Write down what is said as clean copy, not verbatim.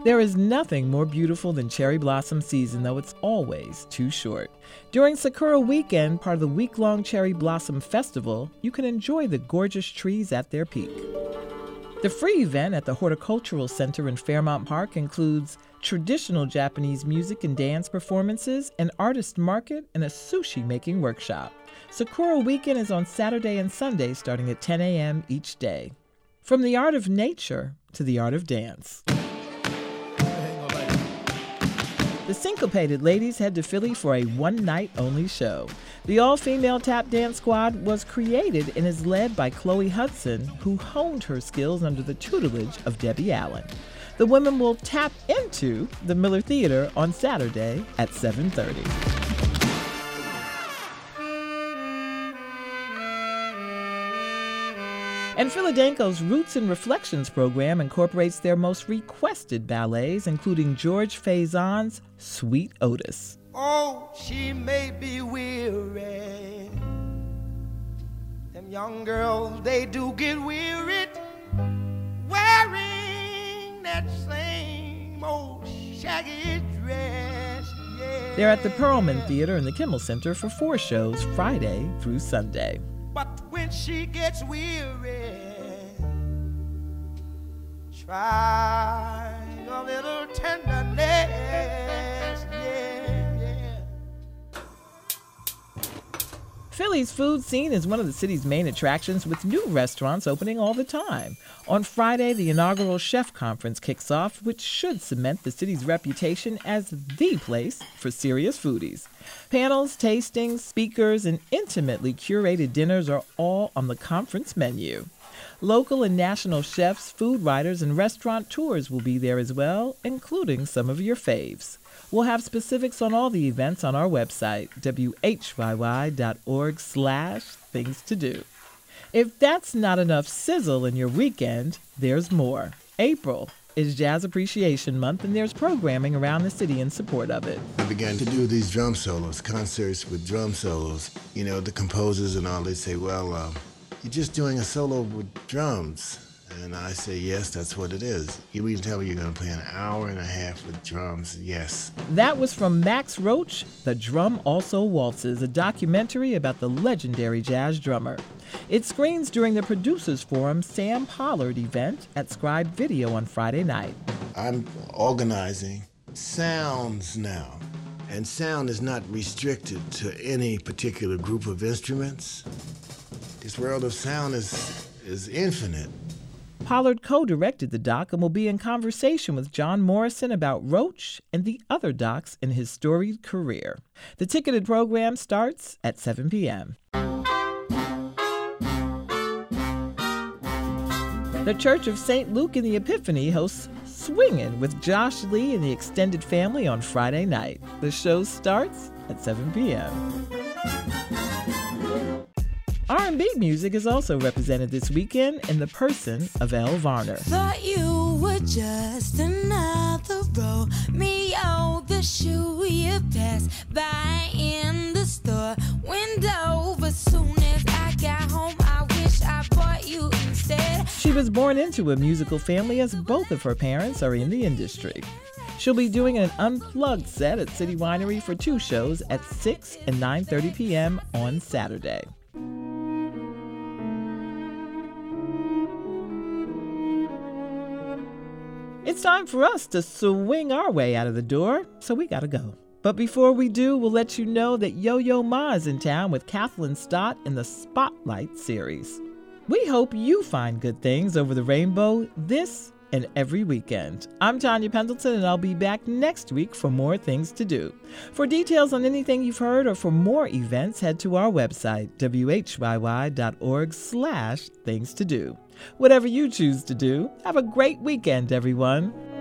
There is nothing more beautiful than cherry blossom season, though it's always too short. During Sakura Weekend, part of the week-long Cherry Blossom Festival, you can enjoy the gorgeous trees at their peak. The free event at the Horticultural Center in Fairmount Park includes traditional Japanese music and dance performances, an artist market, and a sushi-making workshop. Sakura Weekend is on Saturday and Sunday starting at 10 a.m. each day. From the art of nature to the art of dance. The Syncopated Ladies head to Philly for a one-night-only show. The all-female tap dance squad was created and is led by Chloe Hudson, who honed her skills under the tutelage of Debbie Allen. The women will tap into the Miller Theater on Saturday at 7:30. And Philadelphia's Roots and Reflections program incorporates their most requested ballets, including George Faison's Sweet Otis. Oh, she may be weary. Them young girls, they do get wearied wearing that same old shaggy dress. Yeah. They're at the Perlman Theater in the Kimmel Center for 4 shows Friday through Sunday. But when she gets weary, try a little tenderness, yeah. Philly's food scene is one of the city's main attractions, with new restaurants opening all the time. On Friday, the inaugural Chef Conference kicks off, which should cement the city's reputation as the place for serious foodies. Panels, tastings, speakers, and intimately curated dinners are all on the conference menu. Local and national chefs, food writers, and restaurateurs will be there as well, including some of your faves. We'll have specifics on all the events on our website, whyy.org/things to do. If that's not enough sizzle in your weekend, there's more. April is Jazz Appreciation Month, and there's programming around the city in support of it. I began to do these drum solos, concerts with drum solos. You know, the composers and all, they say, well, you're just doing a solo with drums. And I say, yes, that's what it is. You mean to tell me you're going to play an hour and a half with drums? Yes. That was from Max Roach, The Drum Also Waltzes, a documentary about the legendary jazz drummer. It screens during the Producers Forum Sam Pollard event at Scribe Video on Friday night. I'm organizing sounds now. And sound is not restricted to any particular group of instruments. This world of sound is infinite. Pollard co-directed the doc and will be in conversation with John Morrison about Roach and the other docs in his storied career. The ticketed program starts at 7 p.m. The Church of St. Luke in the Epiphany hosts Swingin' with Josh Lee and the extended family on Friday night. The show starts at 7 p.m. R&B music is also represented this weekend in the person of Elle Varner. Thought you were just another Romeo, the shoe you passed by in the store window. But soon as I got home, I wish I bought you instead. She was born into a musical family, as both of her parents are in the industry. She'll be doing an unplugged set at City Winery for 2 shows at 6 and 9:30 p.m. on Saturday. It's time for us to swing our way out of the door, so we gotta go. But before we do, we'll let you know that Yo-Yo Ma is in town with Kathleen Stott in the Spotlight series. We hope you find good things over the rainbow this and every weekend. I'm Tanya Pendleton, and I'll be back next week for more things to do. For details on anything you've heard or for more events, head to our website, whyy.org/things to do. Whatever you choose to do, have a great weekend, everyone.